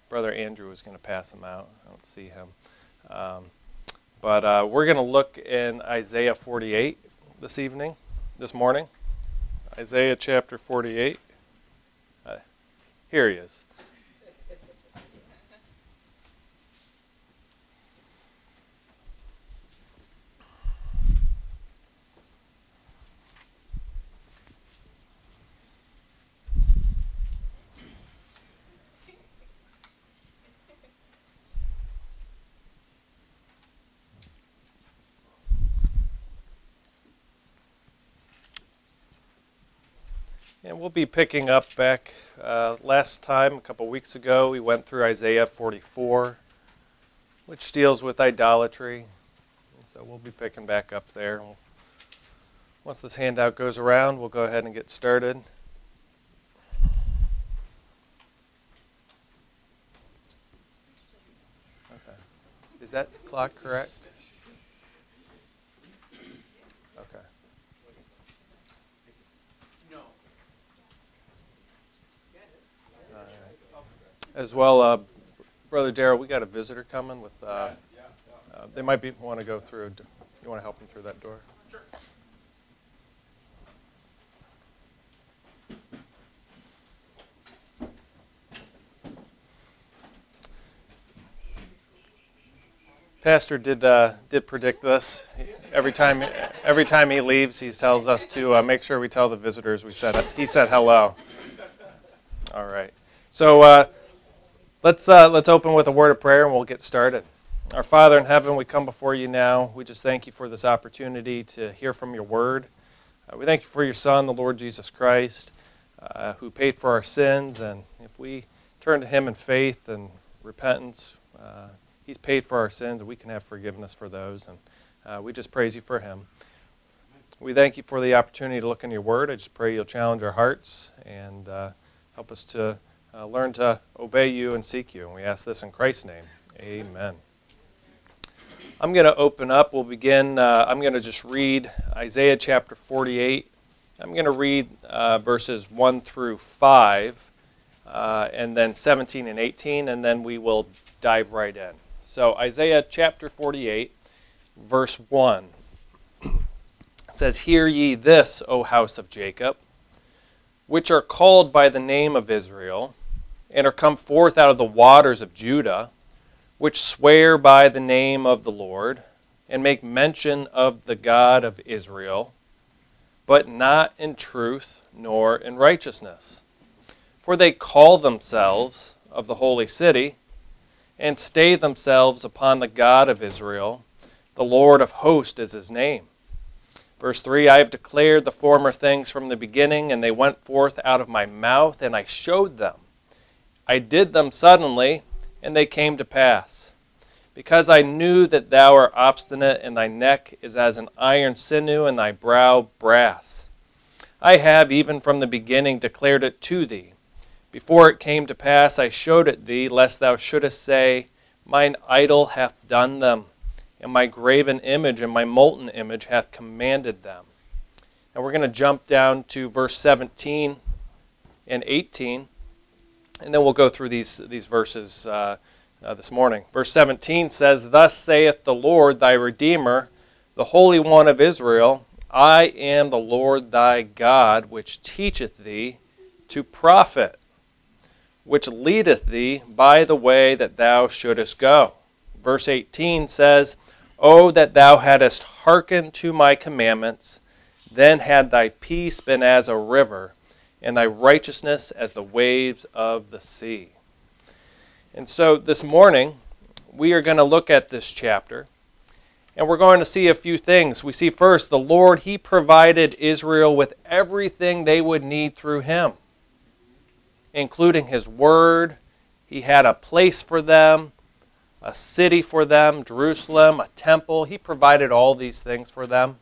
Brother Andrew was going to pass them out. I don't see him. But we're going to look in Isaiah 48 this morning. Isaiah chapter 48. Here he is. And we'll be picking up back last time, a couple weeks ago, we went through Isaiah 44, which deals with idolatry. So we'll be picking back up there. Once this handout goes around, we'll go ahead and get started. Okay. Is that clock correct? Okay. As well, Brother Darrell, we got a visitor coming with. They might want to go through. You want to help them through that door? Sure. Pastor did predict this. Every time he leaves, he tells us to make sure we tell the visitors he said hello. All right. So. Let's open with a word of prayer and we'll get started. Our Father in heaven, we come before you now. We just thank you for this opportunity to hear from your word. We thank you for your Son, the Lord Jesus Christ, who paid for our sins. And if we turn to him in faith and repentance, he's paid for our sins and we can have forgiveness for those. And we just praise you for him. We thank you for the opportunity to look in your word. I just pray you'll challenge our hearts and help us to learn to obey you and seek you. And we ask this in Christ's name. Amen. I'm going to open up. We'll begin. I'm going to just read Isaiah chapter 48. I'm going to read verses 1 through 5, and then 17 and 18, and then we will dive right in. So Isaiah chapter 48, verse 1. It says, "Hear ye this, O house of Jacob, which are called by the name of Israel, and are come forth out of the waters of Judah, which swear by the name of the Lord, and make mention of the God of Israel, but not in truth nor in righteousness. For they call themselves of the holy city, and stay themselves upon the God of Israel. The Lord of hosts is his name." Verse 3, "I have declared the former things from the beginning, and they went forth out of my mouth, and I showed them. I did them suddenly, and they came to pass. Because I knew that thou art obstinate, and thy neck is as an iron sinew, and thy brow brass. I have even from the beginning declared it to thee. Before it came to pass, I showed it thee, lest thou shouldest say, Mine idol hath done them, and my graven image and my molten image hath commanded them." Now we're going to jump down to verse 17 and 18. And then we'll go through these verses this morning. Verse 17 says, "Thus saith the Lord thy Redeemer, the Holy One of Israel, I am the Lord thy God, which teacheth thee to profit, which leadeth thee by the way that thou shouldest go." Verse 18 says, "O that thou hadst hearkened to my commandments, then had thy peace been as a river, and thy righteousness as the waves of the sea." And so this morning, we are going to look at this chapter, and we're going to see a few things. We see first, the Lord, he provided Israel with everything they would need through him, including his word. He had a place for them, a city for them, Jerusalem, a temple. He provided all these things for them.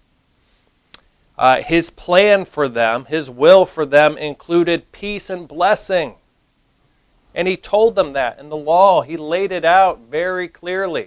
His plan for them, his will for them included peace and blessing. And he told them that in the law. He laid it out very clearly.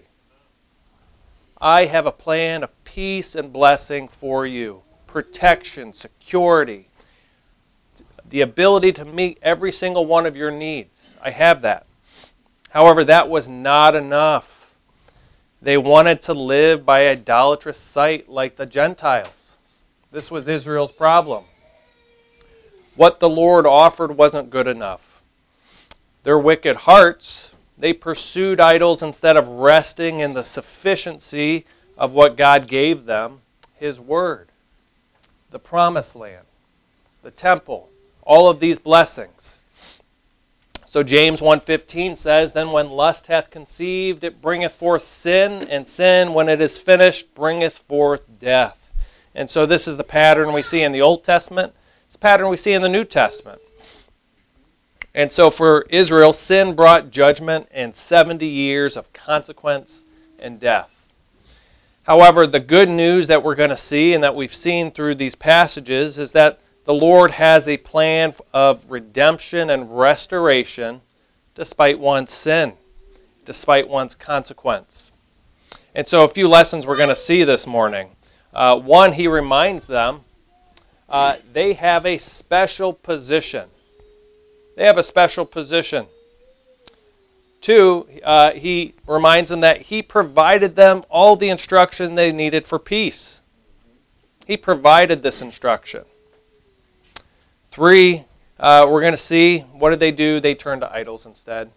I have a plan of peace and blessing for you. Protection, security, the ability to meet every single one of your needs. I have that. However, that was not enough. They wanted to live by idolatrous sight like the Gentiles. This was Israel's problem. What the Lord offered wasn't good enough. Their wicked hearts, they pursued idols instead of resting in the sufficiency of what God gave them, His Word, the Promised Land, the temple, all of these blessings. So James 1:15 says, "Then when lust hath conceived, it bringeth forth sin, and sin, when it is finished, bringeth forth death." And so this is the pattern we see in the Old Testament. It's the pattern we see in the New Testament. And so for Israel, sin brought judgment and 70 years of consequence and death. However, the good news that we're going to see and that we've seen through these passages is that the Lord has a plan of redemption and restoration despite one's sin, despite one's consequence. And so a few lessons we're going to see this morning. One, He reminds them they have a special position. They have a special position. Two, He reminds them that He provided them all the instruction they needed for peace. He provided this instruction. Three, we're going to see, what did they do? They turned to idols instead.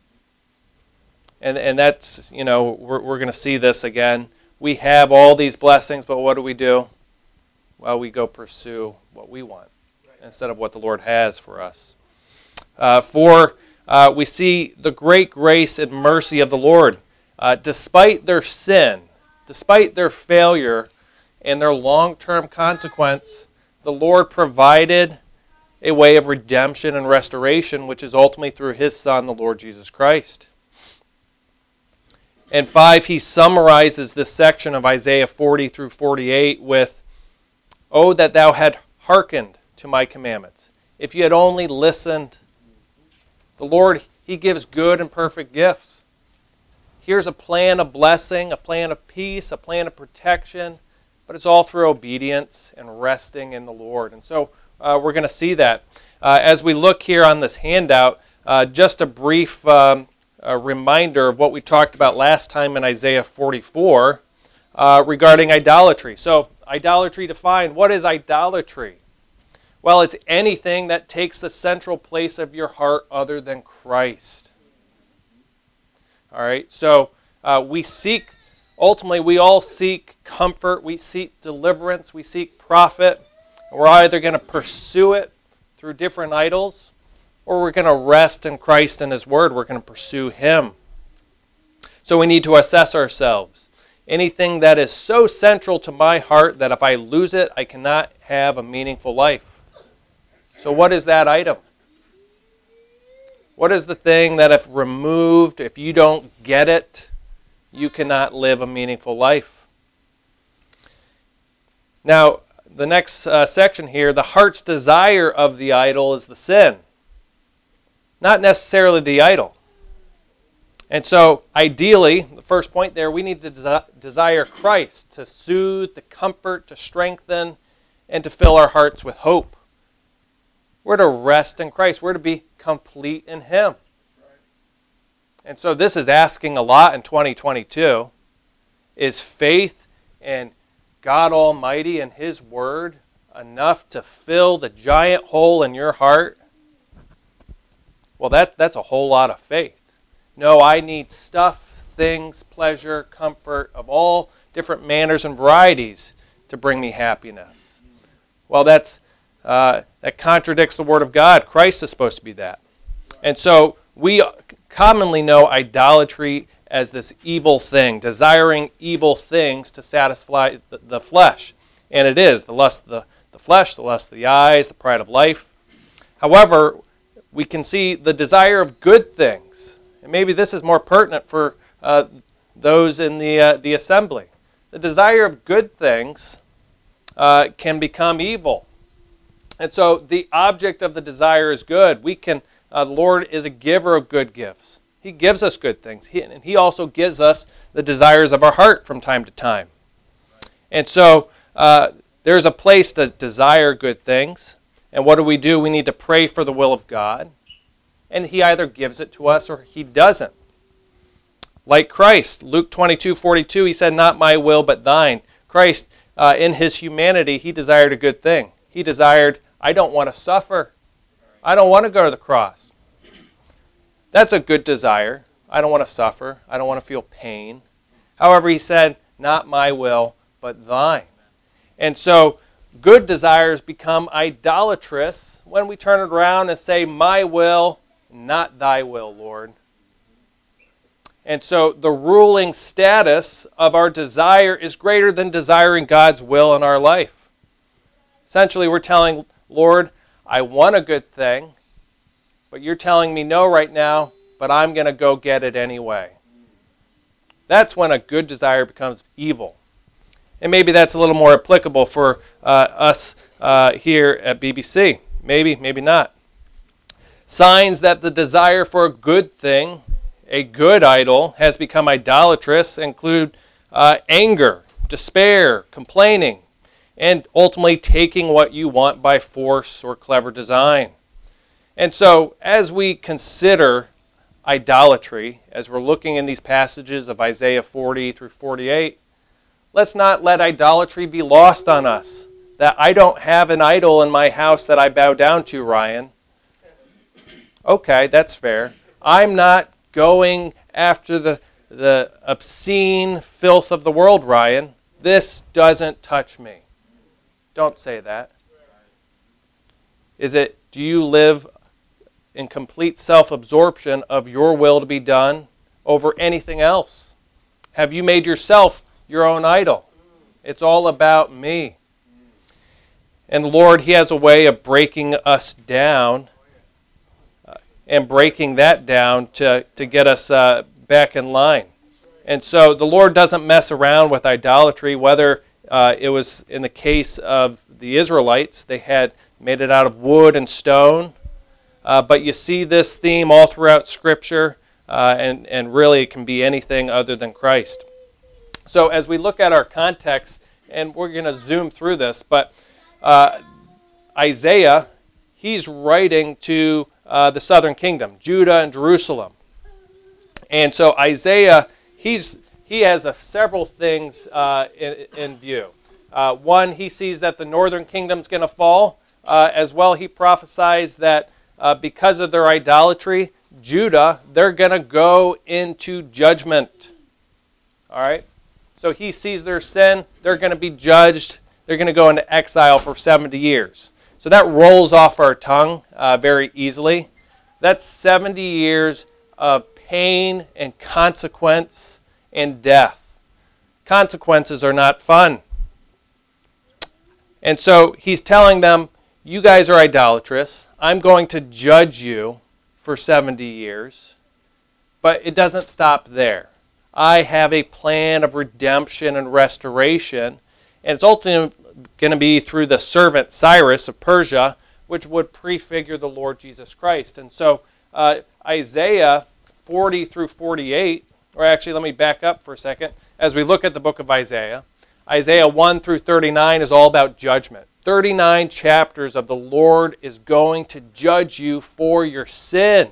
And that's, we're going to see this again. We have all these blessings, but what do? Well, we go pursue what we want instead of what the Lord has for us. Four, we see the great grace and mercy of the Lord. Despite their sin, despite their failure and their long-term consequence, the Lord provided a way of redemption and restoration, which is ultimately through His Son, the Lord Jesus Christ. And five, He summarizes this section of Isaiah 40 through 48 with, "Oh, that thou had hearkened to my commandments. If you had only listened." The Lord, He gives good and perfect gifts. Here's a plan of blessing, a plan of peace, a plan of protection, but it's all through obedience and resting in the Lord. And so we're going to see that. As we look here on this handout, just a brief reminder of what we talked about last time in Isaiah 44 regarding idolatry. So idolatry defined. What is idolatry? Well, it's anything that takes the central place of your heart other than Christ. All right, so ultimately we all seek comfort, we seek deliverance, we seek profit. And we're either going to pursue it through different idols, or we're going to rest in Christ and His Word. We're going to pursue Him. So we need to assess ourselves. Anything that is so central to my heart that if I lose it, I cannot have a meaningful life. So what is that item? What is the thing that if removed, if you don't get it, you cannot live a meaningful life? Now, the next section here, the heart's desire of the idol is the sin, not necessarily the idol. And so, ideally, the first point there, we need to desire Christ to soothe, to comfort, to strengthen, and to fill our hearts with hope. We're to rest in Christ. We're to be complete in Him. And so this is asking a lot in 2022. Is faith in God Almighty and His Word enough to fill the giant hole in your heart? Well, that's a whole lot of faith. No, I need stuff, things, pleasure, comfort of all different manners and varieties to bring me happiness. Well, that contradicts the Word of God. Christ is supposed to be that. And so we commonly know idolatry as this evil thing, desiring evil things to satisfy the flesh. And it is the lust of the flesh, the lust of the eyes, the pride of life. However, we can see the desire of good things. And maybe this is more pertinent for those in the assembly. The desire of good things can become evil. And so the object of the desire is good. The Lord is a giver of good gifts. He gives us good things. And He also gives us the desires of our heart from time to time. And so there's a place to desire good things. And what do? We need to pray for the will of God. And He either gives it to us or He doesn't. like Christ. Luke 22:42, he said, "Not my will, but thine." Christ, in his humanity, he desired a good thing. He desired, I don't want to suffer. I don't want to go to the cross. That's a good desire. I don't want to suffer. I don't want to feel pain. However, he said, "Not my will, but thine." And so, good desires become idolatrous when we turn it around and say, "My will, not thy will, Lord." And so the ruling status of our desire is greater than desiring God's will in our life. Essentially, we're telling, Lord, I want a good thing, but you're telling me no right now, but I'm going to go get it anyway. That's when a good desire becomes evil. And maybe that's a little more applicable for us here at BBC. Maybe, maybe not. Signs that the desire for a good thing, a good idol, has become idolatrous include anger, despair, complaining, and ultimately taking what you want by force or clever design. And so, as we consider idolatry, as we're looking in these passages of Isaiah 40 through 48, let's not let idolatry be lost on us. That I don't have an idol in my house that I bow down to, Ryan. Okay, that's fair. I'm not going after the obscene filth of the world, Ryan. This doesn't touch me. Don't say that. Do you live in complete self-absorption of your will to be done over anything else? Have you made yourself your own idol? It's all about me. And the Lord, He has a way of breaking us down and breaking that down to get us back in line. And so the Lord doesn't mess around with idolatry, whether it was in the case of the Israelites. They had made it out of wood and stone. But you see this theme all throughout Scripture, and really it can be anything other than Christ. So as we look at our context, and we're going to zoom through this, but Isaiah, he's writing to the southern kingdom, Judah and Jerusalem. And so Isaiah, he has several things in view. One, he sees that the northern kingdom's going to fall. As well, he prophesies that because of their idolatry, Judah, they're going to go into judgment. All right? So he sees their sin. They're going to be judged. They're going to go into exile for 70 years. So that rolls off our tongue very easily. That's 70 years of pain and consequence and death. Consequences are not fun. And so he's telling them, you guys are idolatrous. I'm going to judge you for 70 years. But it doesn't stop there. I have a plan of redemption and restoration. And it's ultimately going to be through the servant Cyrus of Persia, which would prefigure the Lord Jesus Christ. And so Isaiah 40 through 48, or actually let me back up for a second. As we look at the book of Isaiah, Isaiah 1 through 39 is all about judgment. 39 chapters of the Lord is going to judge you for your sin.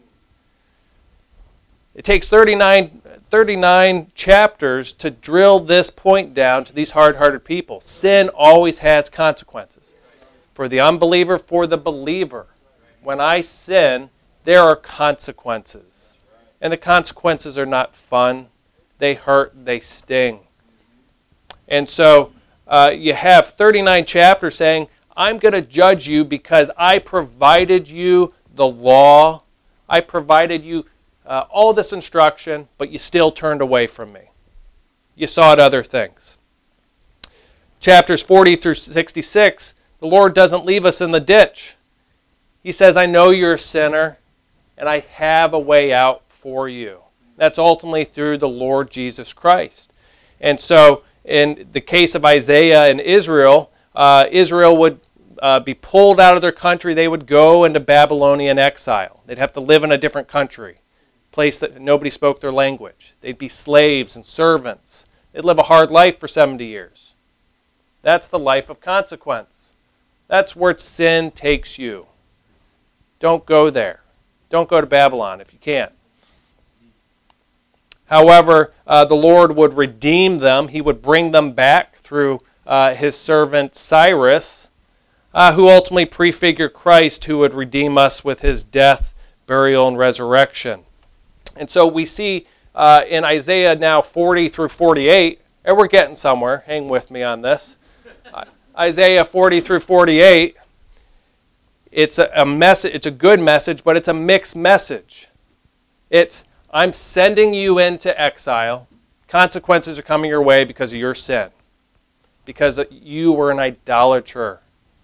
It takes 39 chapters to drill this point down to these hard-hearted people. Sin always has consequences. For the unbeliever, for the believer. When I sin, there are consequences. And the consequences are not fun. They hurt, they sting. And so you have 39 chapters saying, I'm going to judge you because I provided you the law. I provided you all this instruction, but you still turned away from me. You sought other things. Chapters 40 through 66, the Lord doesn't leave us in the ditch. He says, I know you're a sinner, and I have a way out for you. That's ultimately through the Lord Jesus Christ. And so, in the case of Isaiah and Israel, Israel would be pulled out of their country. They would go into Babylonian exile. They'd have to live in a different country, a place that nobody spoke their language. They'd be slaves and servants. They'd live a hard life for 70 years. That's the life of consequence. That's where sin takes you. Don't go there. Don't go to Babylon if you can't. However, the Lord would redeem them. He would bring them back through his servant Cyrus, who ultimately prefigured Christ, who would redeem us with his death, burial, and resurrection. And so we see in Isaiah now 40 through 48, and we're getting somewhere. Hang with me on this. Isaiah 40 through 48, it's a message. It's a good message, but it's a mixed message. It's, I'm sending you into exile. Consequences are coming your way because of your sin, because you were an idolater.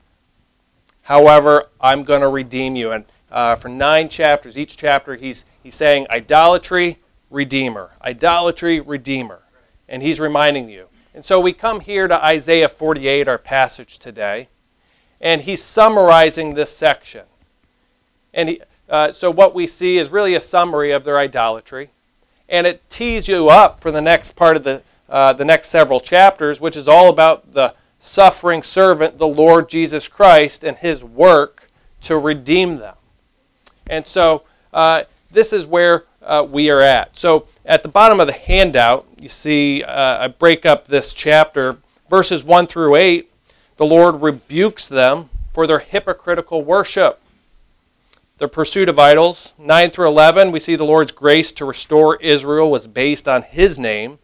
However, I'm going to redeem you. And for 9 chapters, each chapter he's saying idolatry, redeemer. Idolatry, redeemer. And he's reminding you. And so we come here to Isaiah 48, our passage today, and he's summarizing this section. And so what we see is really a summary of their idolatry, and it tees you up for the next part of the next several chapters, which is all about the suffering servant, the Lord Jesus Christ, and his work to redeem them. And so this is where we are at. So at the bottom of the handout, you see I break up this chapter. Verses 1 through 8, the Lord rebukes them for their hypocritical worship, their pursuit of idols. 9 through 11, we see the Lord's grace to restore Israel was based on his name.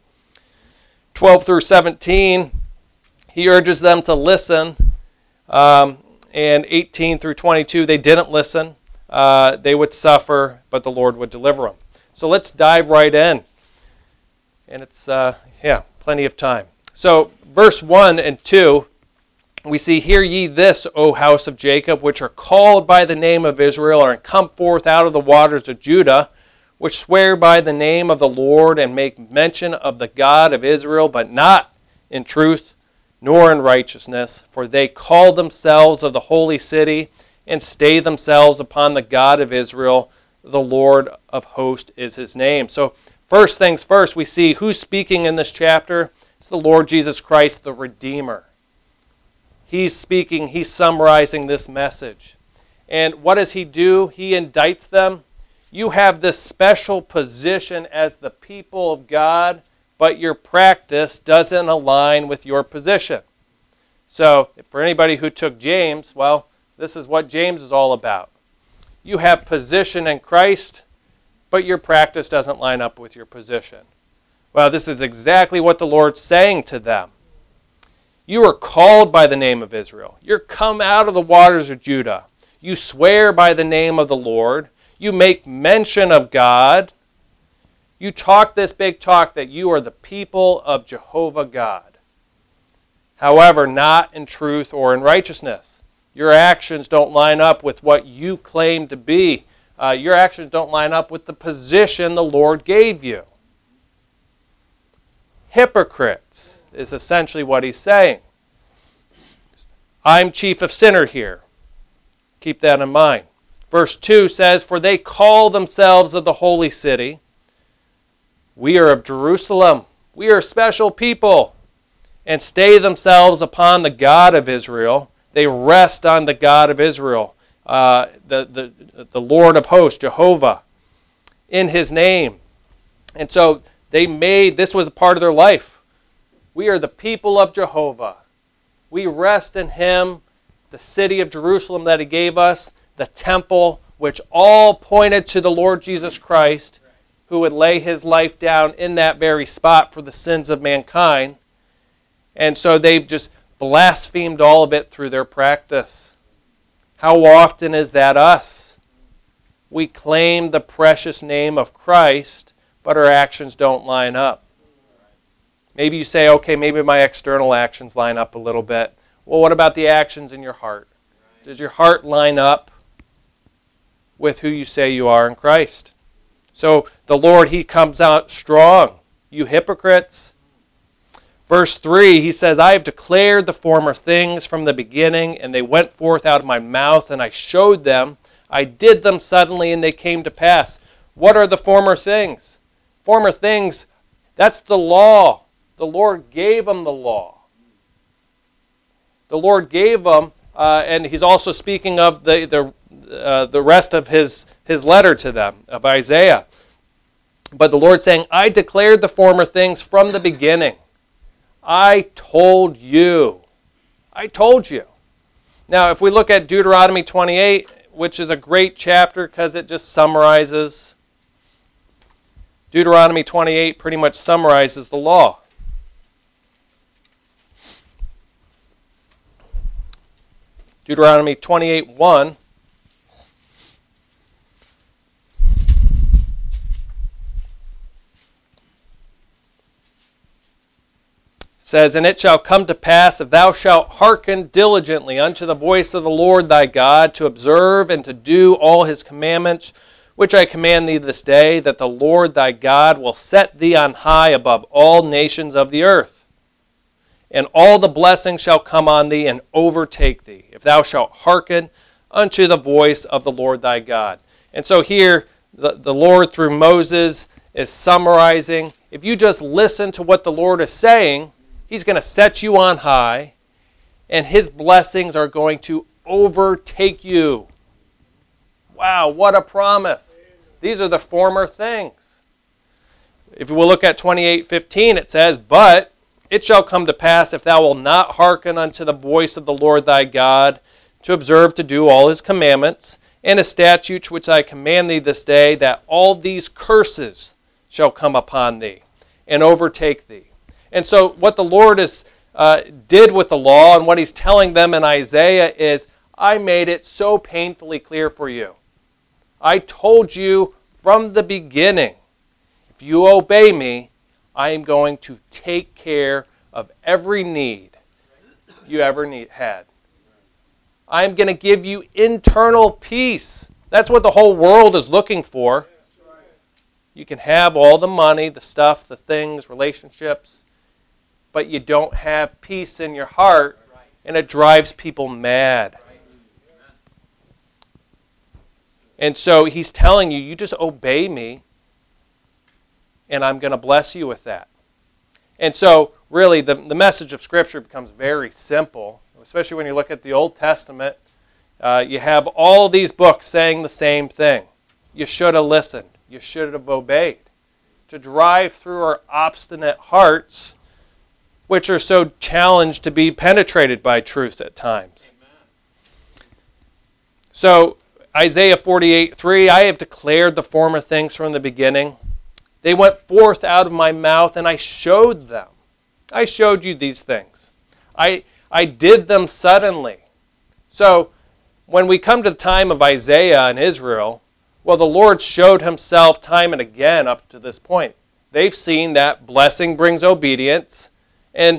12 through 17, he urges them to listen. And 18 through 22, they didn't listen. They would suffer, but the Lord would deliver them. So let's dive right in. And it's, plenty of time. So verse 1 and 2, we see, hear ye this, O house of Jacob, which are called by the name of Israel, and come forth out of the waters of Judah, which swear by the name of the Lord, and make mention of the God of Israel, but not in truth, nor in righteousness. For they call themselves of the holy city, and stay themselves upon the God of Israel. The Lord of hosts is his name. So first things first, we see who's speaking in this chapter. It's the Lord Jesus Christ, the Redeemer. He's speaking, he's summarizing this message. And what does he do? He indicts them. You have this special position as the people of God, but your practice doesn't align with your position. So for anybody who took James, well, this is what James is all about. You have position in Christ, but your practice doesn't line up with your position. Well, this is exactly what the Lord's saying to them. You are called by the name of Israel. You're come out of the waters of Judah. You swear by the name of the Lord. You make mention of God. You talk this big talk that you are the people of Jehovah God. However, not in truth or in righteousness. Your actions don't line up with what you claim to be. Your actions don't line up with the position the Lord gave you. Hypocrites is essentially what he's saying. I'm chief of sinner here. Keep that in mind. Verse 2 says, for they call themselves of the holy city. We are of Jerusalem. We are a special people. And stay themselves upon the God of Israel. They rest on the God of Israel, the Lord of hosts, Jehovah, in his name. And so this was a part of their life. We are the people of Jehovah. We rest in him, the city of Jerusalem that he gave us, the temple, which all pointed to the Lord Jesus Christ, who would lay his life down in that very spot for the sins of mankind. And so they've just blasphemed all of it through their practice. How often is that us? We claim the precious name of Christ, but our actions don't line up. Maybe you say, okay, maybe my external actions line up a little bit. Well, what about the actions in your heart? Does your heart line up with who you say you are in Christ? So the Lord, he comes out strong. You hypocrites. Verse 3, he says, I have declared the former things from the beginning, and they went forth out of my mouth, and I showed them. I did them suddenly, and they came to pass. What are the former things? Former things, that's the law. The Lord gave them the law. The Lord gave them, and he's also speaking of the rest of his letter to them, of Isaiah. But the Lord saying, I declared the former things from the beginning. I told you. I told you. Now, if we look at Deuteronomy 28, which is a great chapter because it just summarizes. Deuteronomy 28 pretty much summarizes the law. Deuteronomy 28:1 says, And it shall come to pass, if thou shalt hearken diligently unto the voice of the Lord thy God, to observe and to do all his commandments, which I command thee this day, that the Lord thy God will set thee on high above all nations of the earth. And all the blessings shall come on thee and overtake thee, if thou shalt hearken unto the voice of the Lord thy God. And so here, the Lord through Moses is summarizing, if you just listen to what the Lord is saying, he's going to set you on high, and his blessings are going to overtake you. Wow, what a promise. These are the former things. If we look at 28:15, it says, But it shall come to pass, if thou wilt not hearken unto the voice of the Lord thy God, to observe to do all his commandments, and his statutes which I command thee this day, that all these curses shall come upon thee, and overtake thee. And so what the Lord did with the law, and what he's telling them in Isaiah is, I made it so painfully clear for you. I told you from the beginning, if you obey me, I am going to take care of every need you ever had. I am going to give you internal peace. That's what the whole world is looking for. You can have all the money, the stuff, the things, relationships, but you don't have peace in your heart, and it drives people mad. And so he's telling you, you just obey me, and I'm going to bless you with that. And so really the message of Scripture becomes very simple, especially when you look at the Old Testament. You have all these books saying the same thing. You should have listened. You should have obeyed. To drive through our obstinate hearts, which are so challenged to be penetrated by truth at times. Amen. So Isaiah 48:3, I have declared the former things from the beginning. They went forth out of my mouth, and I showed them. I showed you these things. I did them suddenly. So when we come to the time of Isaiah and Israel, well, the Lord showed himself time and again up to this point. They've seen that blessing brings obedience, and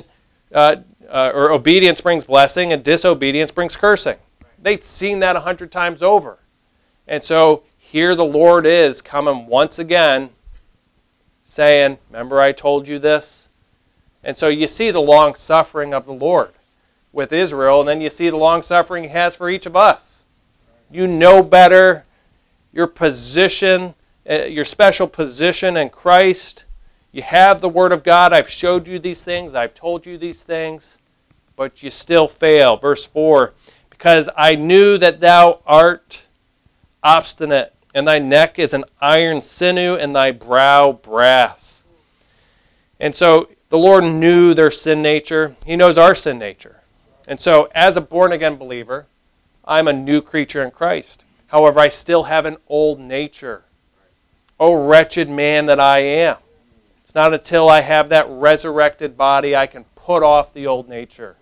or obedience brings blessing, and disobedience brings cursing. They've seen that 100 times over. And so here the Lord is coming once again saying, remember I told you this? And so you see the long suffering of the Lord with Israel, and then you see the long suffering he has for each of us. You know better your position, your special position in Christ. You have the Word of God. I've showed you these things. I've told you these things. But you still fail. Verse 4, because I knew that thou art obstinate, and thy neck is an iron sinew, and thy brow brass. And so the Lord knew their sin nature. He knows our sin nature. And so as a born-again believer, I'm a new creature in Christ. However, I still have an old nature. Oh, wretched man that I am. It's not until I have that resurrected body I can put off the old nature.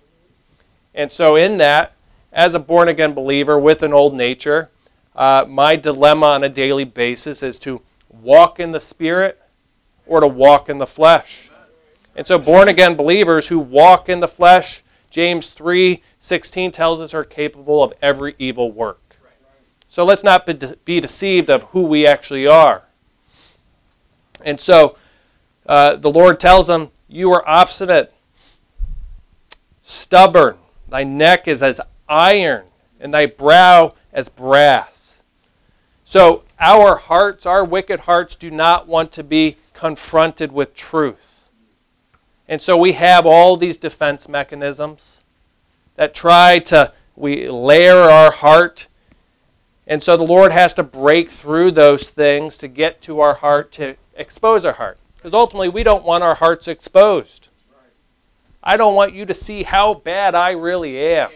And so in that, as a born-again believer with an old nature, my dilemma on a daily basis is to walk in the Spirit or to walk in the flesh. And so born-again believers who walk in the flesh, James 3:16 tells us, are capable of every evil work. So let's not be deceived of who we actually are. And so the Lord tells them, you are obstinate, stubborn. Thy neck is as iron, and thy brow as brass. So our hearts, our wicked hearts, do not want to be confronted with truth. And so we have all these defense mechanisms that we layer our heart And so the Lord has to break through those things to get to our heart, to expose our heart. Because ultimately, we don't want our hearts exposed. I don't want you to see how bad I really am.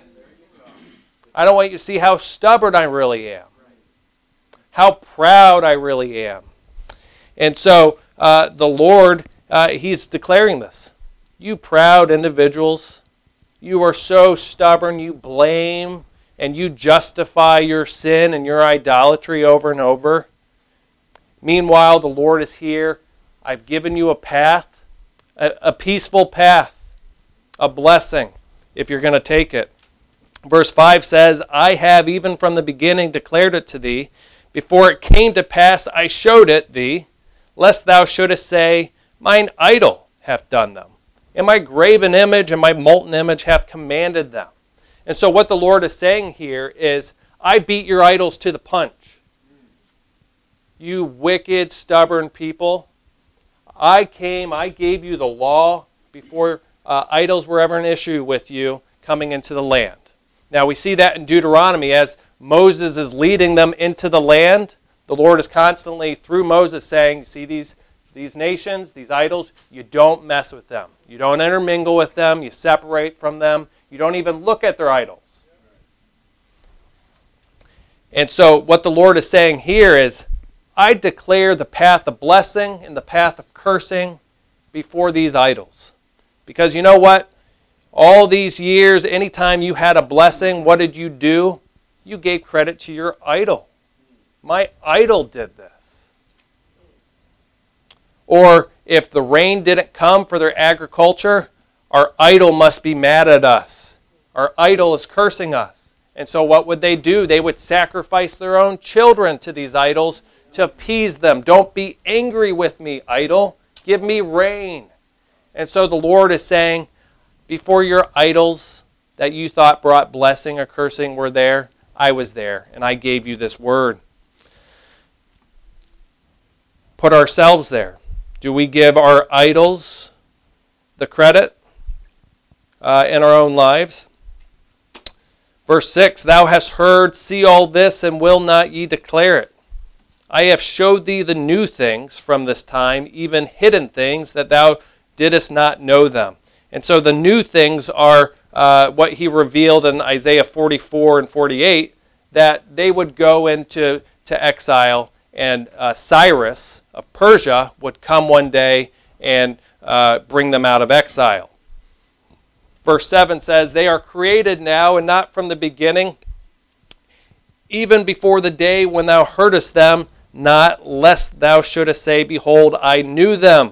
I don't want you to see how stubborn I really am. How proud I really am. And so the Lord, He's declaring this. You proud individuals, you are so stubborn, you blame and you justify your sin and your idolatry over and over. Meanwhile, the Lord is here. I've given you a path, a peaceful path, a blessing, if you're going to take it. Verse 5 says, I have even from the beginning declared it to thee. Before it came to pass, I showed it thee, lest thou shouldest say, mine idol hath done them, and my graven image and my molten image hath commanded them. And so what the Lord is saying here is, I beat your idols to the punch. You wicked, stubborn people. I gave you the law before idols were ever an issue with you coming into the land. Now we see that in Deuteronomy as Moses is leading them into the land. The Lord is constantly, through Moses, saying, see these nations, these idols, you don't mess with them. You don't intermingle with them. You separate from them. You don't even look at their idols. And so what the Lord is saying here is, I declare the path of blessing and the path of cursing before these idols. Because you know what? All these years, anytime you had a blessing, what did you do? You gave credit to your idol. My idol did this. Or if the rain didn't come for their agriculture, our idol must be mad at us. Our idol is cursing us. And so what would they do? They would sacrifice their own children to these idols to appease them. Don't be angry with me, idol. Give me rain. And so the Lord is saying, before your idols that you thought brought blessing or cursing were there, I was there, and I gave you this word. Put ourselves there. Do we give our idols the credit in our own lives? Verse 6, thou hast heard, see all this, and will not ye declare it? I have showed thee the new things from this time, even hidden things, that thou didst not know them. And so the new things are what he revealed in Isaiah 44 and 48, that they would go into exile, and Cyrus of Persia would come one day and bring them out of exile. Verse 7 says, they are created now and not from the beginning, even before the day when thou heardest them, not lest thou shouldest say, behold, I knew them.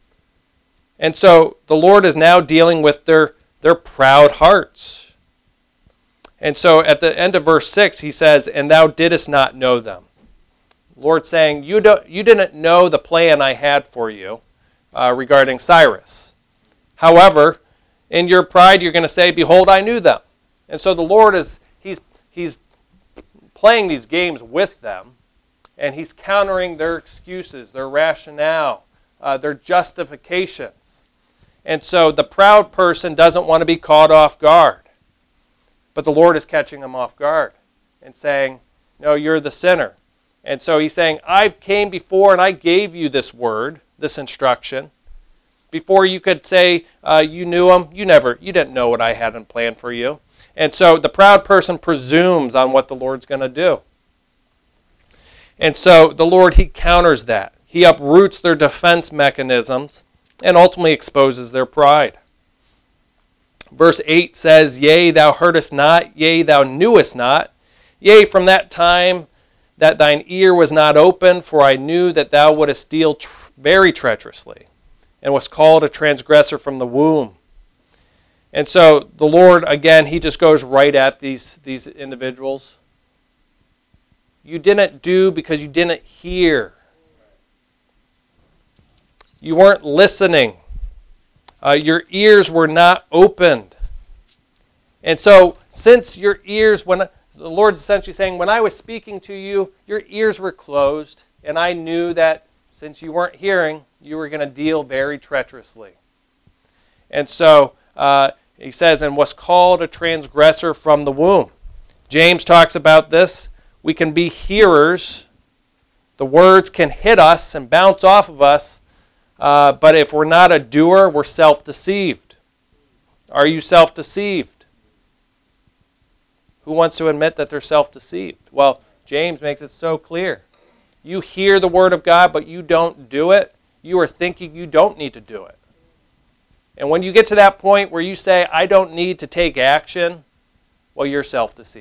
And so the Lord is now dealing with their proud hearts. And so at the end of verse 6, he says, and thou didst not know them. The Lord's saying, you didn't know the plan I had for you regarding Cyrus. However, in your pride, you're going to say, behold, I knew them. And so the Lord he's playing these games with them, and he's countering their excuses, their rationale, their justifications. And so the proud person doesn't want to be caught off guard. But the Lord is catching them off guard and saying, no, you're the sinner. And so he's saying, I came before and I gave you this word, this instruction. Before you could say you knew him, you didn't know what I had in plan for you. And so the proud person presumes on what the Lord's going to do. And so the Lord, he counters that. He uproots their defense mechanisms and ultimately exposes their pride. Verse 8 says, yea, thou heardest not, yea, thou knewest not, yea, from that time that thine ear was not open, for I knew that thou wouldest deal very treacherously, and was called a transgressor from the womb. And so the Lord, again, he just goes right at these individuals. You didn't do because you didn't hear. You weren't listening. Your ears were not opened. And so since your ears, when the Lord's essentially saying, when I was speaking to you, your ears were closed, and I knew that since you weren't hearing, you were going to deal very treacherously. And so he says, and was called a transgressor from the womb. James talks about this we can be hearers. The words can hit us and bounce off of us, but if we're not a doer, we're self-deceived. Are you self-deceived? Who wants to admit that they're self-deceived? Well, James makes it so clear. You hear the word of God, but you don't do it. You are thinking you don't need to do it. And when you get to that point where you say, I don't need to take action, well, you're self-deceived.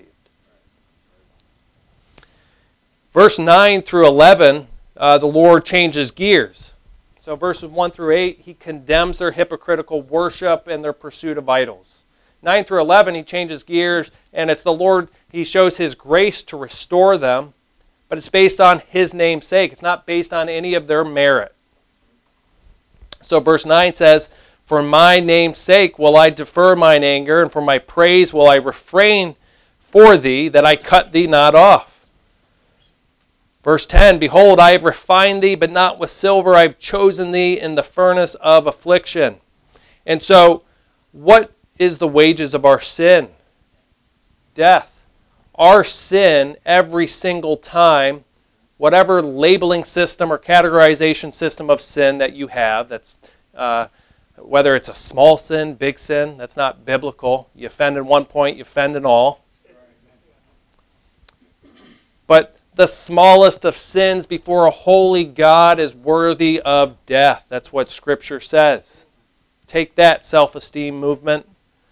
Verse 9 through 11, the Lord changes gears. So verses 1 through 8, he condemns their hypocritical worship and their pursuit of idols. 9 through 11, he changes gears, and it's the Lord, he shows his grace to restore them, but it's based on his name's sake. It's not based on any of their merit. So verse 9 says, for my name's sake will I defer mine anger, and for my praise will I refrain for thee, that I cut thee not off. Verse 10, behold, I have refined thee, but not with silver. I have chosen thee in the furnace of affliction. And so, what is the wages of our sin? Death. Our sin, every single time, whatever labeling system or categorization system of sin that you have, that's whether it's a small sin, big sin, that's not biblical. You offend in one point, you offend in all. But the smallest of sins before a holy God is worthy of death. That's what Scripture says. Take that, self-esteem movement.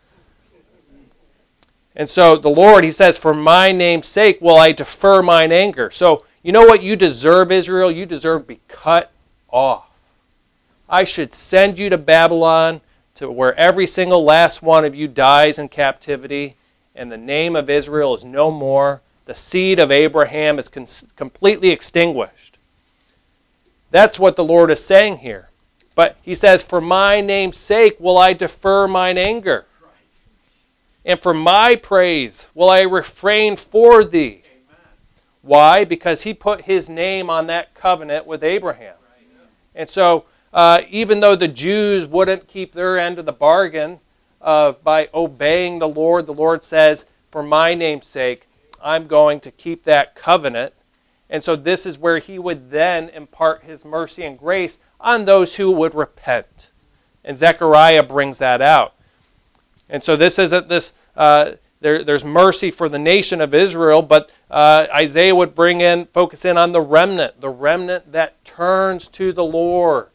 And so the Lord, he says, for my name's sake will I defer mine anger. So you know what you deserve, Israel? You deserve to be cut off. I should send you to Babylon, to where every single last one of you dies in captivity, and the name of Israel is no more. The seed of Abraham is completely extinguished. That's what the Lord is saying here. But he says, for my name's sake will I defer mine anger. And for my praise will I refrain for thee. Why? Because he put his name on that covenant with Abraham. And so, even though the Jews wouldn't keep their end of the bargain by obeying the Lord says, for my name's sake, I'm going to keep that covenant. And so this is where he would then impart his mercy and grace on those who would repent. And Zechariah brings that out. And so this isn't this, there's mercy for the nation of Israel, but Isaiah would focus in on the remnant that turns to the Lord.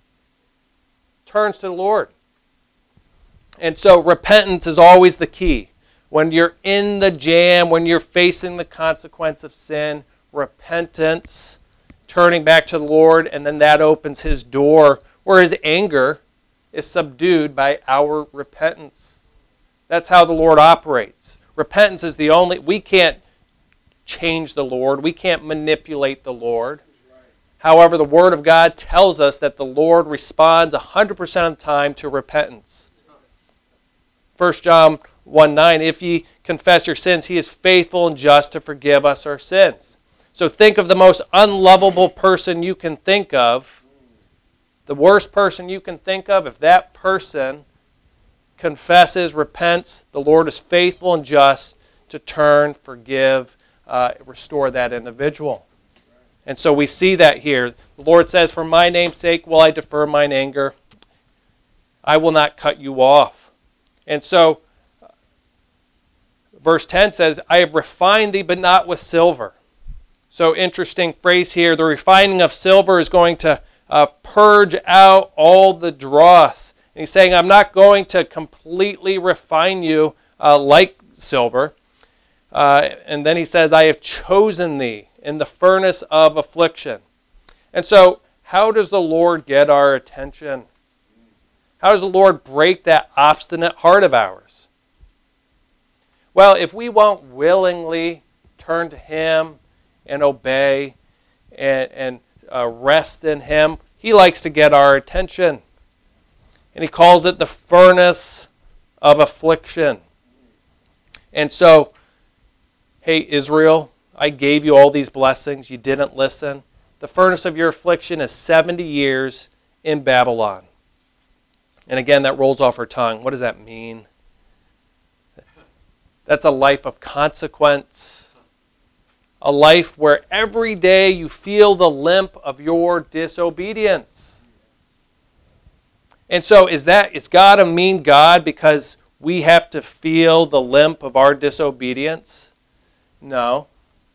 Turns to the Lord. And so repentance is always the key. When you're in the jam, when you're facing the consequence of sin, repentance, turning back to the Lord, and then that opens his door, where his anger is subdued by our repentance. That's how the Lord operates. Repentance is the only, we can't change the Lord. We can't manipulate the Lord. However, the Word of God tells us that the Lord responds 100% of the time to repentance. 1 John 1:9, if ye confess your sins, he is faithful and just to forgive us our sins. So think of the most unlovable person you can think of, the worst person you can think of. If that person confesses, repents, the Lord is faithful and just to turn, forgive, restore that individual. And so we see that here. The Lord says, for my name's sake will I defer mine anger. I will not cut you off. And so, verse 10 says, I have refined thee, but not with silver. So interesting phrase here. The refining of silver is going to purge out all the dross. And he's saying, I'm not going to completely refine you like silver. And then he says, I have chosen thee in the furnace of affliction. And so, how does the Lord get our attention? How does the Lord break that obstinate heart of ours? Well, if we won't willingly turn to him and obey and rest in him, he likes to get our attention. And he calls it the furnace of affliction. And so, hey, Israel, I gave you all these blessings. You didn't listen. The furnace of your affliction is 70 years in Babylon. And again, that rolls off our tongue. What does that mean? That's a life of consequence, a life where every day you feel the limp of your disobedience. And so is God a mean God because we have to feel the limp of our disobedience? No.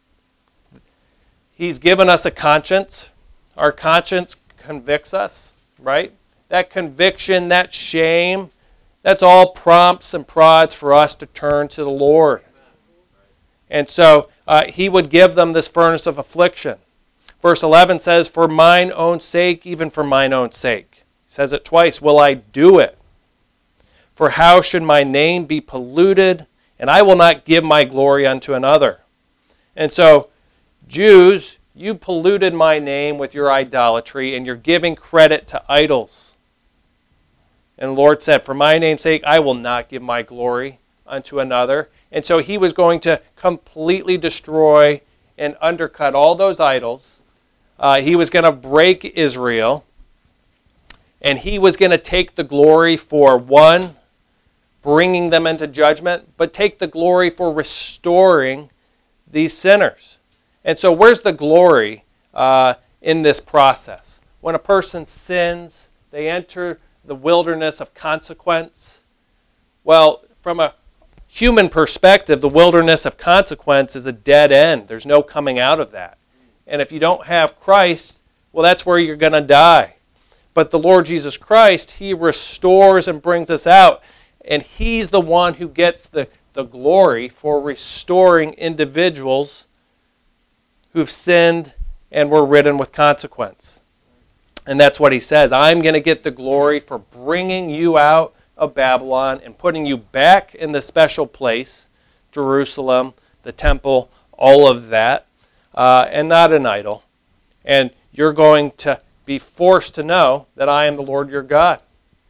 He's given us a conscience. Our conscience convicts us, right? That conviction, that shame, that's all prompts and prods for us to turn to the Lord. And so he would give them this furnace of affliction. Verse 11 says, for mine own sake, even for mine own sake. He says it twice, will I do it? For how should my name be polluted? And I will not give my glory unto another. And so, Jews, you polluted my name with your idolatry, and you're giving credit to idols. And the Lord said, for my name's sake, I will not give my glory unto another. And so he was going to completely destroy and undercut all those idols. He was going to break Israel. And he was going to take the glory for, one, bringing them into judgment, but take the glory for restoring these sinners. And so where's the glory in this process? When a person sins, they enter the wilderness of consequence. Well, from a human perspective, the wilderness of consequence is a dead end. There's no coming out of that. And if you don't have Christ, well, that's where you're going to die. But the Lord Jesus Christ, he restores and brings us out. And he's the one who gets the glory for restoring individuals who've sinned and were ridden with consequence. And that's what he says. I'm going to get the glory for bringing you out of Babylon and putting you back in the special place, Jerusalem, the temple, all of that, and not an idol. And you're going to be forced to know that I am the Lord your God.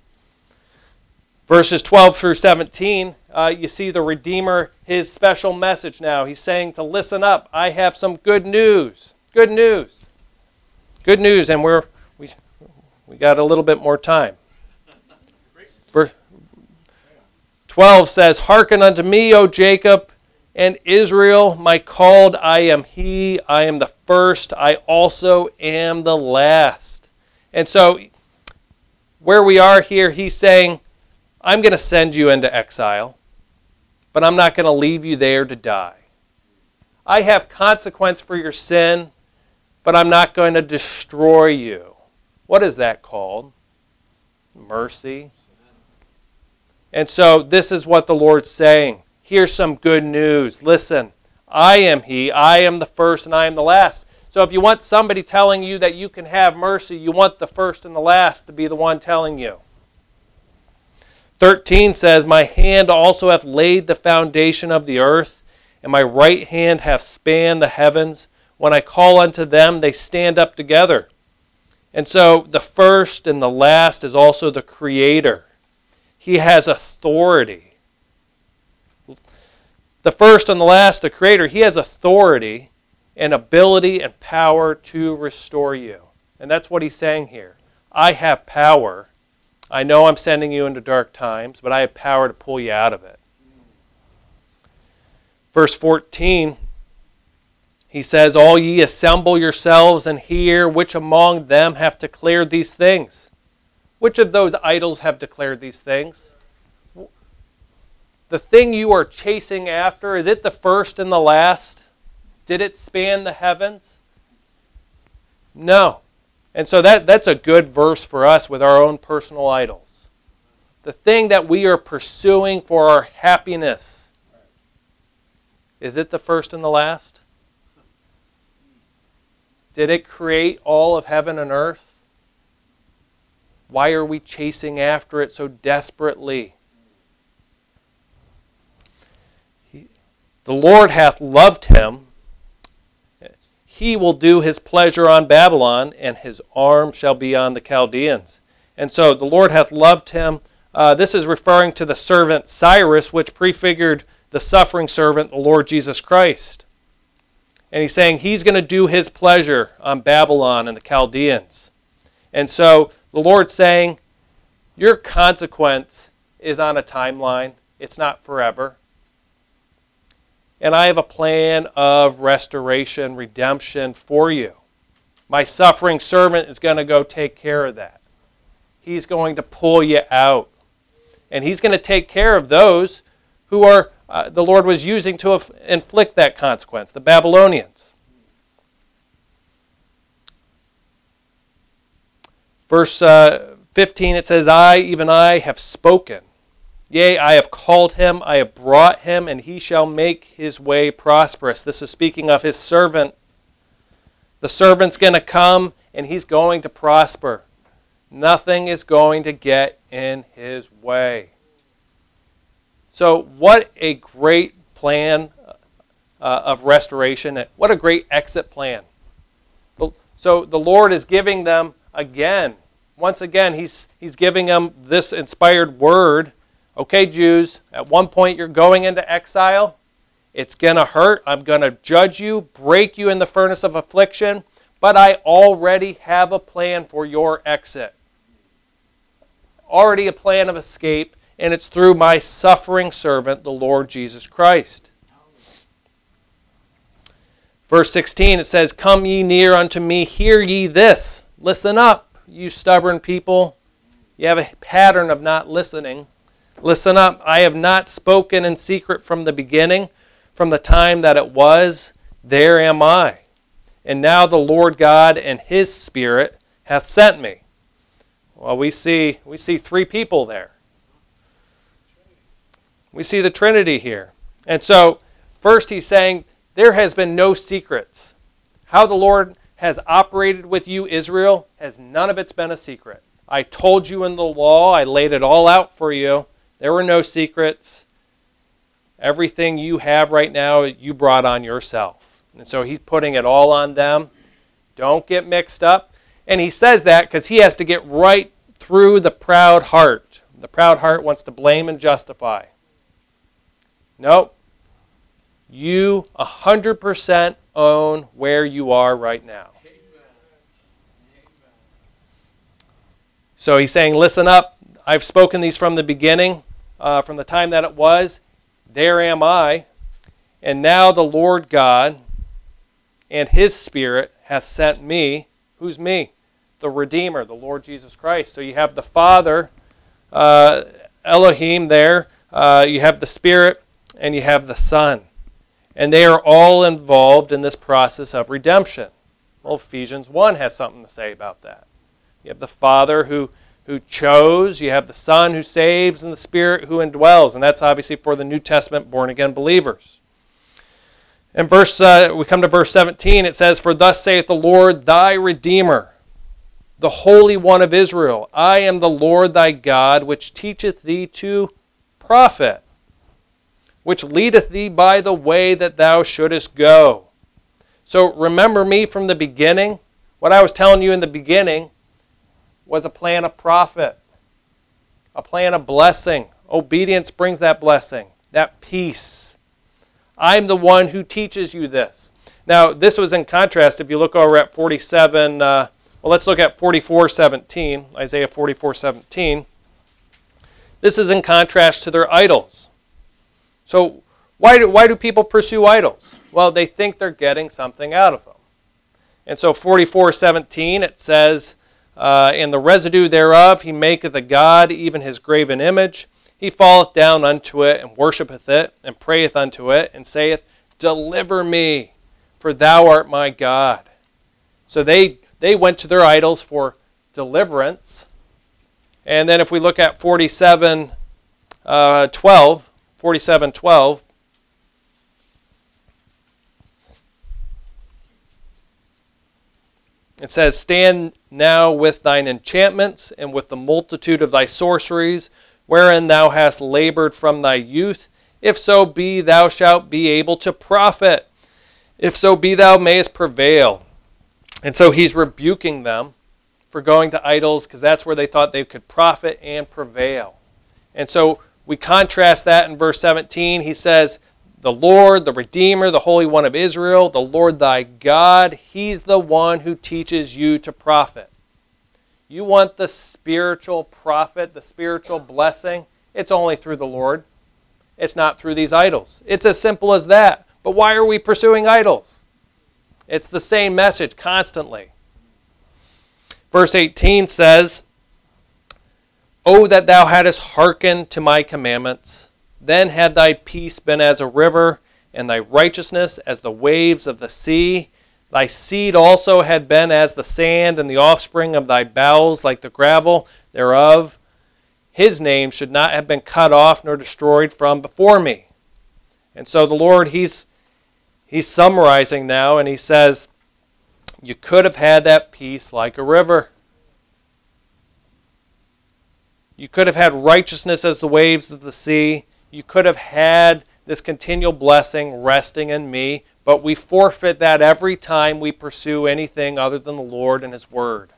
Verses 12 through 17, you see the Redeemer, his special message now. He's saying to listen up. I have some good news. Good news. Good news, and we got a little bit more time. Verse 12 says, hearken unto me, O Jacob, and Israel, my called, I am he, I am the first, I also am the last. And so, where we are here, he's saying, I'm going to send you into exile, but I'm not going to leave you there to die. I have consequence for your sin, but I'm not going to destroy you. What is that called? Mercy. And so this is what the Lord's saying. Here's some good news. Listen, I am he, I am the first, and I am the last. So if you want somebody telling you that you can have mercy, you want the first and the last to be the one telling you. 13 says, my hand also hath laid the foundation of the earth, and my right hand hath spanned the heavens. When I call unto them, they stand up together. And so the first and the last is also the Creator. He has authority. The first and the last, the Creator, he has authority and ability and power to restore you. And that's what he's saying here. I have power. I know I'm sending you into dark times, but I have power to pull you out of it. Verse 14, he says, all ye assemble yourselves and hear, which among them have declared these things? Which of those idols have declared these things? The thing you are chasing after, is it the first and the last? Did it span the heavens? No. And so that's a good verse for us with our own personal idols. The thing that we are pursuing for our happiness, is it the first and the last? Did it create all of heaven and earth? Why are we chasing after it so desperately? The Lord hath loved him. He will do his pleasure on Babylon, and his arm shall be on the Chaldeans. And so the Lord hath loved him. This is referring to the servant Cyrus, which prefigured the suffering servant, the Lord Jesus Christ. And he's saying he's going to do his pleasure on Babylon and the Chaldeans. And so the Lord's saying, your consequence is on a timeline. It's not forever. and I have a plan of restoration, redemption for you. My suffering servant is going to go take care of that. He's going to pull you out. And he's going to take care of those who are the Lord was using to inflict that consequence, the Babylonians. Verse 15, it says, I, even I, have spoken. Yea, I have called him, I have brought him, and he shall make his way prosperous. This is speaking of his servant. The servant's going to come, and he's going to prosper. Nothing is going to get in his way. So what a great plan of restoration. What a great exit plan. So the Lord is giving them again. Once again, he's giving them this inspired word. Okay, Jews, at one point you're going into exile. It's going to hurt. I'm going to judge you, break you in the furnace of affliction. But I already have a plan for your exit. Already a plan of escape, and it's through my suffering servant, the Lord Jesus Christ. Verse 16, it says, Come ye near unto me, hear ye this. Listen up, you stubborn people. You have a pattern of not listening. Listen up, I have not spoken in secret from the beginning, from the time that it was, there am I. And now the Lord God and his Spirit hath sent me. Well, we see three people there. We see the Trinity here. And so, first he's saying, there has been no secrets. How the Lord has operated with you, Israel, has none of it's been a secret. I told you in the law, I laid it all out for you. There were no secrets. Everything you have right now, you brought on yourself. And so he's putting it all on them. Don't get mixed up. And he says that because he has to get right through the proud heart. The proud heart wants to blame and justify. Nope. You 100% own where you are right now. So he's saying, listen up. I've spoken these from the beginning, from the time that it was. There am I. And now the Lord God and his Spirit hath sent me. Who's me? The Redeemer, the Lord Jesus Christ. So you have the Father, Elohim there. You have the Spirit, and you have the Son. And they are all involved in this process of redemption. Well, Ephesians 1 has something to say about that. You have the Father who chose, you have the Son who saves, and the Spirit who indwells. And that's obviously for the New Testament born-again believers. In we come to verse 17, it says, For thus saith the Lord thy Redeemer, the Holy One of Israel, I am the Lord thy God, which teacheth thee to profit, which leadeth thee by the way that thou shouldest go. So remember me from the beginning. What I was telling you in the beginning was a plan of profit, a plan of blessing. Obedience brings that blessing, that peace. I'm the one who teaches you this. Now, this was in contrast. If you look over at 47, let's look at 44:17, Isaiah 44:17. This is in contrast to their idols. So why do people pursue idols? Well, they think they're getting something out of them. And so 44:17, it says, In the residue thereof he maketh a god, even his graven image. He falleth down unto it, and worshipeth it, and prayeth unto it, and saith, Deliver me, for thou art my God. So they went to their idols for deliverance. And then if we look at 47:12, it says, Stand now with thine enchantments, and with the multitude of thy sorceries, wherein thou hast labored from thy youth. If so be thou shalt be able to profit. If so be thou mayest prevail. And so he's rebuking them for going to idols, because that's where they thought they could profit and prevail. And so we contrast that in verse 17. He says, the Lord, the Redeemer, the Holy One of Israel, the Lord thy God, he's the one who teaches you to profit. You want the spiritual profit, the spiritual blessing, it's only through the Lord. It's not through these idols. It's as simple as that. But why are we pursuing idols? It's the same message constantly. Verse 18 says, "O that thou hadst hearkened to my commandments, then had thy peace been as a river, and thy righteousness as the waves of the sea. Thy seed also had been as the sand, and the offspring of thy bowels like the gravel thereof. His name should not have been cut off nor destroyed from before me." And so the Lord, he's summarizing now, and he says, you could have had that peace like a river. You could have had righteousness as the waves of the sea. You could have had this continual blessing resting in me, but we forfeit that every time we pursue anything other than the Lord and His Word.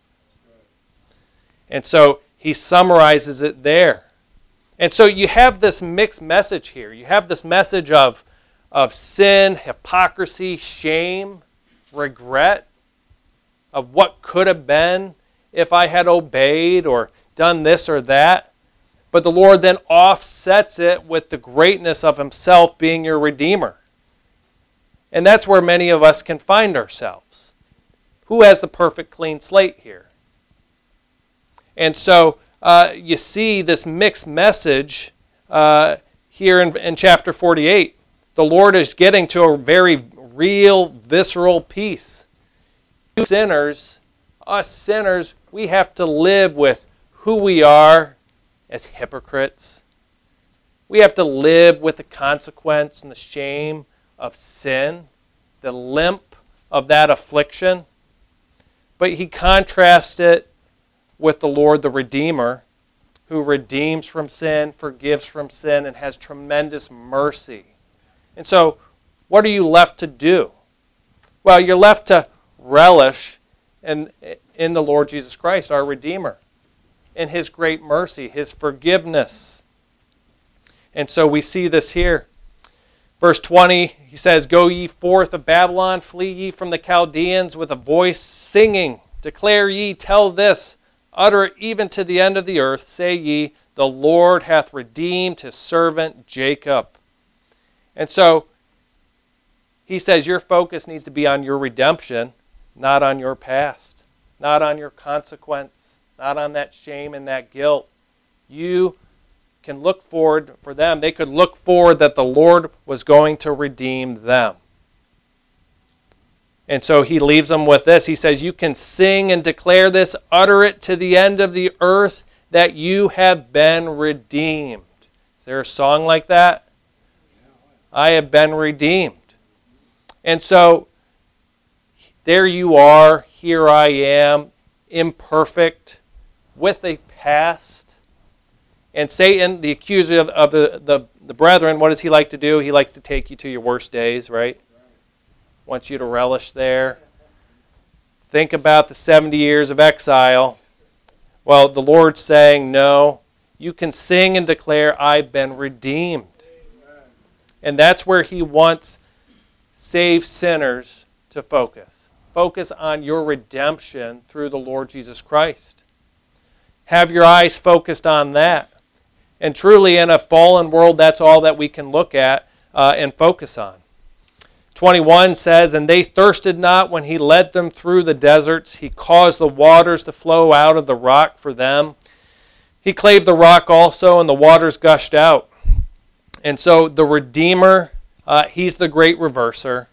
And so he summarizes it there. And so you have this mixed message here. You have this message of sin, hypocrisy, shame, regret, of what could have been if I had obeyed or done this or that. But the Lord then offsets it with the greatness of Himself being your Redeemer. And that's where many of us can find ourselves. Who has the perfect clean slate here? And so you see this mixed message here in chapter 48. The Lord is getting to a very real, visceral peace. You sinners, us sinners, we have to live with who we are as hypocrites. We have to live with the consequence and the shame of sin, the limp of that affliction. But he contrasts it with the Lord, the Redeemer, who redeems from sin, forgives from sin, and has tremendous mercy. And so, what are you left to do? Well, you're left to relish in the Lord Jesus Christ, our Redeemer, in His great mercy, His forgiveness. And so we see this here. Verse 20, he says, "Go ye forth of Babylon, flee ye from the Chaldeans with a voice singing. Declare ye, tell this, utter it even to the end of the earth. Say ye, the Lord hath redeemed His servant Jacob." And so he says your focus needs to be on your redemption, not on your past, not on your consequence, not on that shame and that guilt. You can look forward for them. They could look forward that the Lord was going to redeem them. And so he leaves them with this. He says, you can sing and declare this, utter it to the end of the earth, that you have been redeemed. Is there a song like that? I have been redeemed. And so there you are, here I am, imperfect, with a past. And Satan, the accuser of the brethren, what does he like to do? He likes to take you to your worst days, right? Wants you to relish there. Think about the 70 years of exile. Well, the Lord's saying, no, you can sing and declare, I've been redeemed. And that's where he wants saved sinners to focus. Focus on your redemption through the Lord Jesus Christ. Have your eyes focused on that. And truly, in a fallen world, that's all that we can look at and focus on. 21 says, "And they thirsted not when he led them through the deserts. He caused the waters to flow out of the rock for them. He clave the rock also, and the waters gushed out." And so the Redeemer, he's the great reverser.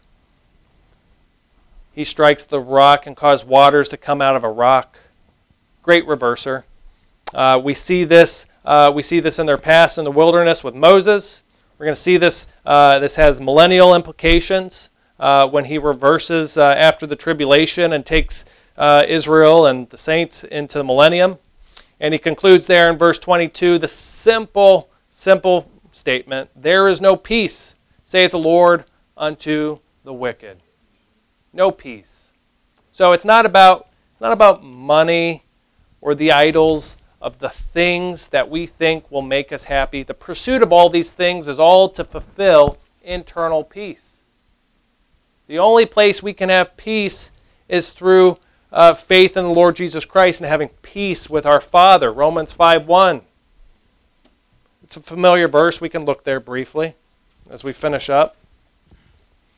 He strikes the rock and causes waters to come out of a rock. Great reverser. We see this in their past in the wilderness with Moses. We're going to see this. This has millennial implications when he reverses after the tribulation and takes Israel and the saints into the millennium. And he concludes there in verse 22, the simple statement, "There is no peace, saith the Lord, unto the wicked." No peace. So it's not about money or the idols of the things that we think will make us happy. The pursuit of all these things is all to fulfill internal peace. The only place we can have peace is through faith in the Lord Jesus Christ and having peace with our Father. Romans 5:1. It's a familiar verse. We can look there briefly as we finish up.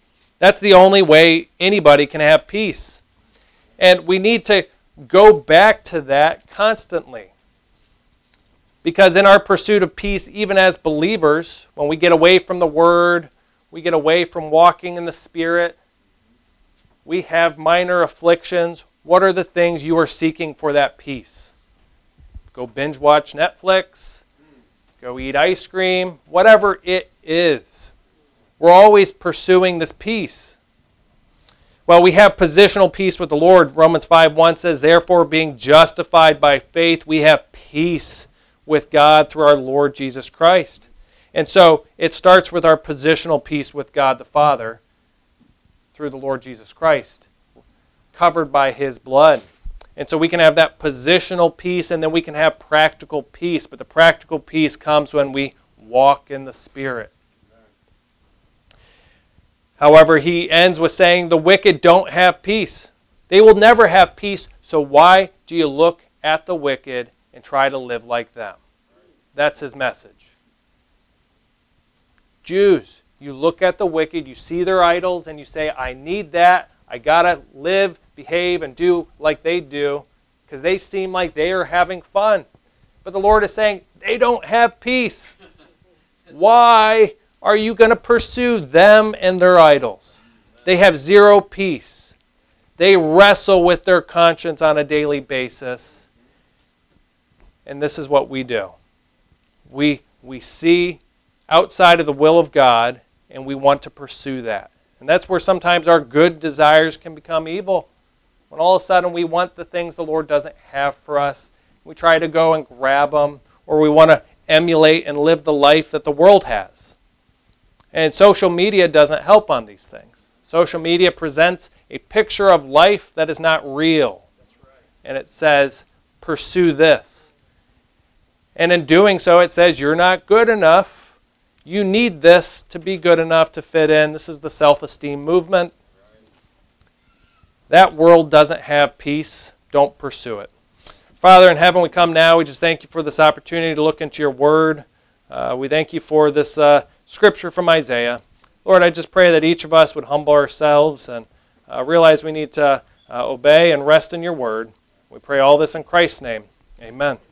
That's the only way anybody can have peace. And we need to go back to that constantly. Because in our pursuit of peace, even as believers, when we get away from the Word, we get away from walking in the Spirit, we have minor afflictions. What are the things you are seeking for that peace? Go binge watch Netflix, go eat ice cream, whatever it is. We're always pursuing this peace. Well, we have positional peace with the Lord. Romans 5:1 says, therefore, being justified by faith, we have peace with God through our Lord Jesus Christ. And so it starts with our positional peace with God the Father through the Lord Jesus Christ, covered by His blood. And so we can have that positional peace, and then we can have practical peace. But the practical peace comes when we walk in the Spirit. However, he ends with saying the wicked don't have peace. They will never have peace, so why do you look at the wicked and try to live like them? That's his message. Jews, you look at the wicked, you see their idols, and you say, I need that. I got to live, behave, and do like they do because they seem like they are having fun. But the Lord is saying, they don't have peace. Why are you going to pursue them and their idols? They have zero peace. They wrestle with their conscience on a daily basis. And this is what we do. We see outside of the will of God, and we want to pursue that. And that's where sometimes our good desires can become evil. When all of a sudden we want the things the Lord doesn't have for us. We try to go and grab them, or we want to emulate and live the life that the world has. And social media doesn't help on these things. Social media presents a picture of life that is not real. That's right. And it says, pursue this. And in doing so, it says, you're not good enough. You need this to be good enough to fit in. This is the self-esteem movement. That world doesn't have peace. Don't pursue it. Father in heaven, we come now. We just thank you for this opportunity to look into your word. We thank you for this scripture from Isaiah. Lord, I just pray that each of us would humble ourselves and realize we need to obey and rest in your word. We pray all this in Christ's name. Amen.